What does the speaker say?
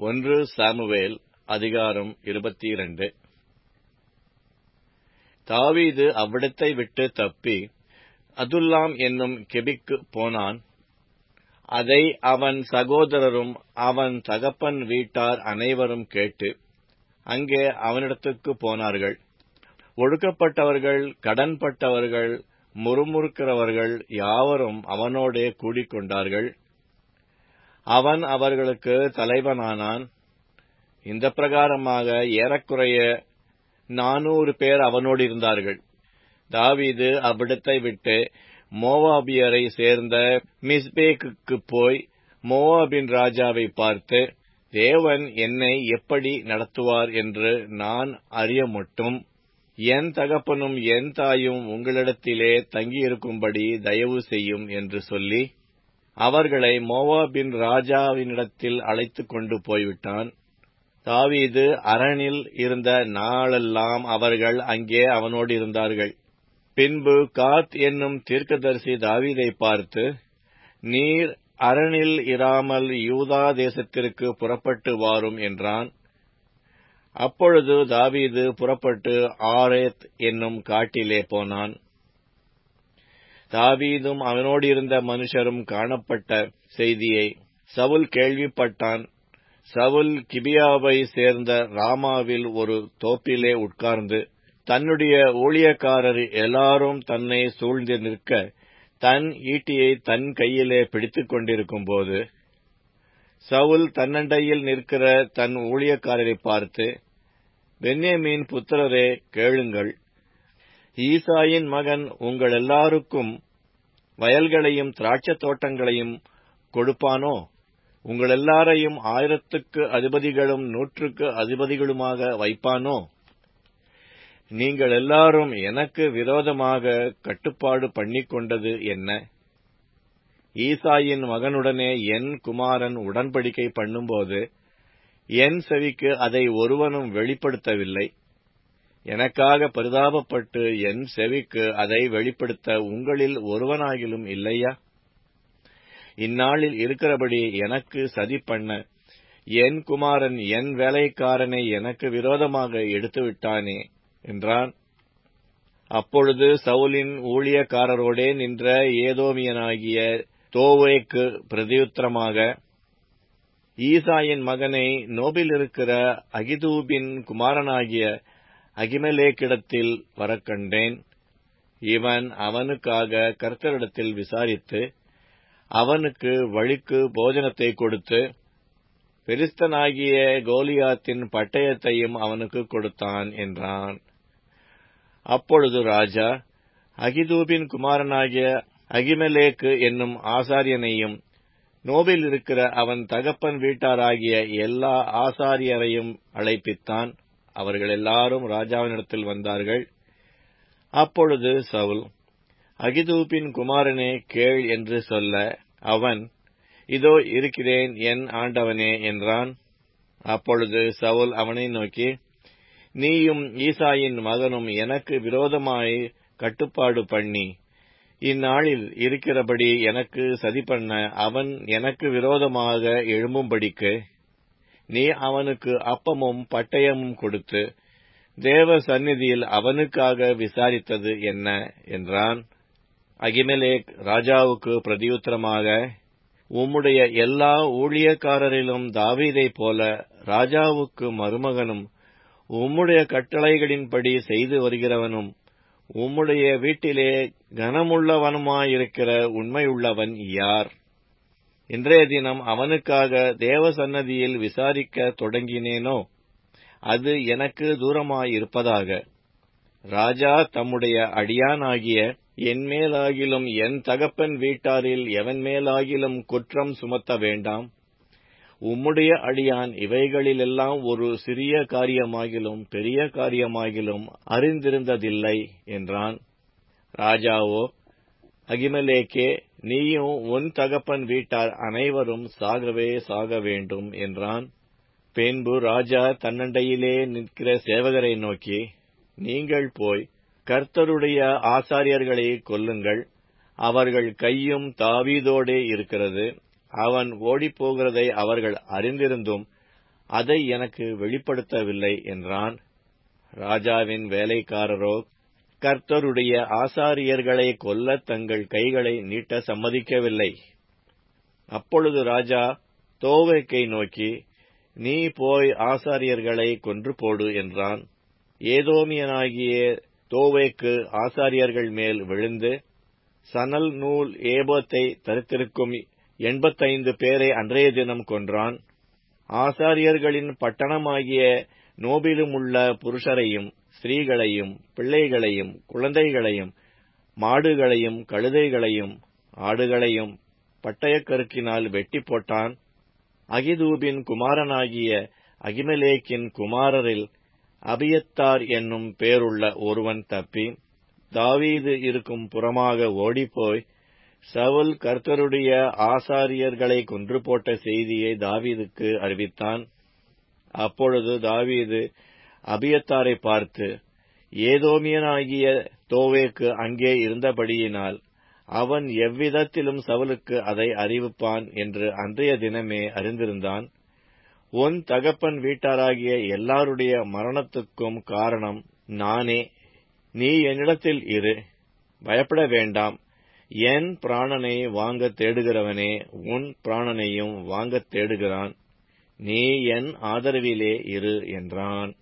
1 Samuel அதிகாரம் 22. தாவீது அவ்விடத்தை விட்டு தப்பி அதுல்லாம் என்னும் கெபிக்குப் போனான். அதை அவன் சகோதரரும் அவன் தகப்பன் வீட்டார் அனைவரும் கேட்டு அங்கே அவனிடத்துக்குப் போனார்கள். ஒடுக்கப்பட்டவர்கள், கடன்பட்டவர்கள், முறுமுறுக்கிறவர்கள் யாவரும் அவனோடே கூடிக்கொண்டார்கள். அவன் அவர்களுக்கு தலைவனானான். இந்த பிரகாரமாக ஏறக்குறைய 400 பேர் அவனோடு இருந்தார்கள். தாவீது அவ்விடத்தை விட்டு மோவாபியரை சேர்ந்த மிஸ்பேக்குக்குப் போய் மோவாபின் ராஜாவை பார்த்து, தேவன் என்னை எப்படி நடத்துவார் என்று நான் அறியமட்டும் என் தகப்பனும் என் தாயும் உங்களிடத்திலே தங்கியிருக்கும்படி தயவு செய்யும் என்று சொல்லி அவர்களை மோவாபின் ராஜாவினிடத்தில் அழைத்துக் கொண்டு போய்விட்டான். தாவீது அரணில் இருந்த நாளெல்லாம் அவர்கள் அங்கே அவனோடு இருந்தார்கள். பின்பு காத் என்னும் தீர்க்கதரிசி தாவீதை பார்த்து, நீர் அரணில் இராமல் யூதா தேசத்திற்கு புறப்பட்டு வாரும் என்றான். அப்பொழுது தாவீது புறப்பட்டு ஆரேத் என்னும் காட்டிலே போனான். தாவீதும் அவனோடு இருந்த மனுஷரும் காணப்பட்ட செய்தியை சவுல் கேள்விப்பட்டான். சவுல் கிபியாவை சேர்ந்த ராமாவில் ஒரு தோப்பிலே உட்கார்ந்து தன்னுடைய ஊழியக்காரர் எல்லாரும் தன்னை சூழ்ந்து நிற்க தன் ஈட்டியை தன் கையிலே பிடித்துக் கொண்டிருக்கும் போது சவுல் தன்னண்டையில் நிற்கிற தன் ஊழியக்காரரை பார்த்து, பென்யமீன் புத்திரரே கேளுங்கள், ஈசாயின் மகன் உங்கள் எல்லாருக்கும் வயல்களையும் திராட்சை தோட்டங்களையும் கொடுப்பானோ? உங்கள் எல்லாரையும் 1000க்கு அதிபதிகளும் 100க்கு அதிபதிகளுமாக வைப்பானோ? நீங்கள் எல்லாரும் எனக்கு விரோதமாக கட்டுப்பாடு பண்ணிக்கொண்டது என்ன? ஈசாயின் மகனுடனே என் குமாரன் உடன்படிக்கை பண்ணும்போது என் செவிக்கு அதை ஒருவனும் வெளிப்படுத்தவில்லை. எனக்காக பரிதாபப்பட்டு என் செவிக்கு அதை வெளிப்படுத்த உங்களில் ஒருவனாகிலும் இல்லையா? இந்நாளில் இருக்கிறபடி எனக்கு சதி பண்ண என் குமாரன் என் வேலைக்காரனை எனக்கு விரோதமாக எடுத்துவிட்டானே என்றான். அப்பொழுது சவுலின் ஊழியக்காரரோடே நின்ற ஏதோமியனாகிய தோவேக்கு பிரதியுத்தரமாக, ஈசாயின் மகனை நோபில் இருக்கிற அகிதூபின் குமாரனாகிய அகிமெலேக்கிடத்தில் வரக்கண்டேன். இவன் அவனுக்காக கர்த்தரிடத்தில் விசாரித்து அவனுக்கு வழிக்கு போஜனத்தை கொடுத்து பெலிஸ்தனாகிய கோலியாத்தின் பட்டயத்தையும் அவனுக்கு கொடுத்தான் என்றான். அப்பொழுது ராஜா அகிதூபின் குமாரனாகிய அகிமெலேக்கு என்னும் ஆசாரியனையும் நோபில் இருக்கிற அவன் தகப்பன் வீட்டாராகிய எல்லா ஆசாரியரையும் அழைப்பித்தான். அவர்கள் எல்லாரும் ராஜாவினிடத்தில் வந்தார்கள். அப்பொழுது சவுல், அகிதூபின் குமாரனே கேள் என்று சொல்ல, அவன், இதோ இருக்கிறேன் என் ஆண்டவனே என்றான். அப்பொழுது சவுல் அவனை நோக்கி, நீயும் ஈசாயின் மகனும் எனக்கு விரோதமாய் கட்டுப்பாடு பண்ணி இந்நாளில் இருக்கிறபடி எனக்கு சதி பண்ண அவன் எனக்கு விரோதமாக எழும்பும்படிக்கு நீ அவனுக்கு அப்பமும் பட்டயமும் கொடுத்து தேவ சந்நிதியில் அவனுக்காக விசாரித்தது என்ன என்றான். அகிமெலேக் ராஜாவுக்கு பிரதியுத்தரமாக, உம்முடைய எல்லா ஊழியக்காரரிலும் தாவீதைப் போல ராஜாவுக்கு மருமகனும் உம்முடைய கட்டளைகளின்படி செய்து வருகிறவனும் உம்முடைய வீட்டிலே கனமுள்ளவனுமாயிருக்கிற உண்மையுள்ளவன் யார்? இன்றைய தினம் அவனுக்காக தேவ சந்நிதியில் விசாரிக்க தொடங்கினேனோ அது எனக்கு தூரமாயிருப்பதாக. ராஜா தம்முடைய அடியானாகிய என் மேலாகிலும் என் தகப்பன் வீட்டாரில் எவன் மேலாகிலும் குற்றம் சுமத்த வேண்டாம். உம்முடைய அடியான் இவைகளிலெல்லாம் ஒரு சிறிய காரியமாகிலும் பெரிய காரியமாகிலும் அறிந்திருந்ததில்லை என்றான். ராஜாவோ, அகிமெலேக்கே, நீயும் உன் தகப்பன் வீட்டார் அனைவரும் சாகவே சாக வேண்டும் என்றான். பின்பு ராஜா தன்னண்டையிலே நிற்கிற சேவகரை நோக்கி, நீங்கள் போய் கர்த்தருடைய ஆசாரியர்களை கொல்லுங்கள், அவர்கள் கையும் தாவீதோடே இருக்கிறது. அவன் ஓடிப்போகிறதை அவர்கள் அறிந்திருந்தும் அதை எனக்கு வெளிப்படுத்தவில்லை என்றான். ராஜாவின் வேலைக்காரரோ கர்த்தருடைய ஆசாரியர்களை கொல்ல தங்கள் கைகளை நீட்ட சம்மதிக்கவில்லை. அப்பொழுது ராஜா தோவேக்கை நோக்கி, நீ போய் ஆசாரியர்களை கொன்று போடு என்றான். ஏதோமியனாகிய தோவேக்கு ஆசாரியர்கள் மேல் விழுந்து சணல் நூல் ஏபோத்தை தரித்திருக்கும் 85 பேரை அன்றைய தினம் கொன்றான். ஆசாரியர்களின் பட்டணமாகிய நோபிலுமுள்ள புருஷரையும் ஸ்திரீகளையும் பிள்ளைகளையும் குழந்தைகளையும் மாடுகளையும் கழுதைகளையும் ஆடுகளையும் பட்டயக்கருக்கினால் வெட்டி போட்டான். அகிதூபின் குமாரனாகிய அகிமெலேக்கின் குமாரரில் அபியத்தார் என்னும் பேருள்ள ஒருவன் தப்பி தாவீது இருக்கும் புறமாக ஓடிப்போய் சவுல் கர்த்தருடைய ஆசாரியர்களை கொன்று போட்ட செய்தியை தாவீதுக்கு அறிவித்தான். அப்பொழுது தாவீது அபியத்தாரை பார்த்து, ஏதோமியனாகிய தோவேக்கு அங்கே இருந்தபடியினால் அவன் எவ்விதத்திலும் சவுலுக்கு அதை அறிவிப்பான் என்று அன்றைய தினமே அறிந்திருந்தான். உன் தகப்பன் வீட்டாராகிய எல்லாருடைய மரணத்துக்கும் காரணம் நானே. நீ என்னிடத்தில் இரு, பயப்பட வேண்டாம். என் பிராணனை வாங்க தேடுகிறவனே உன் பிராணனையும் வாங்க தேடுகிறான். நீ என் ஆதரவிலே இரு என்றான்.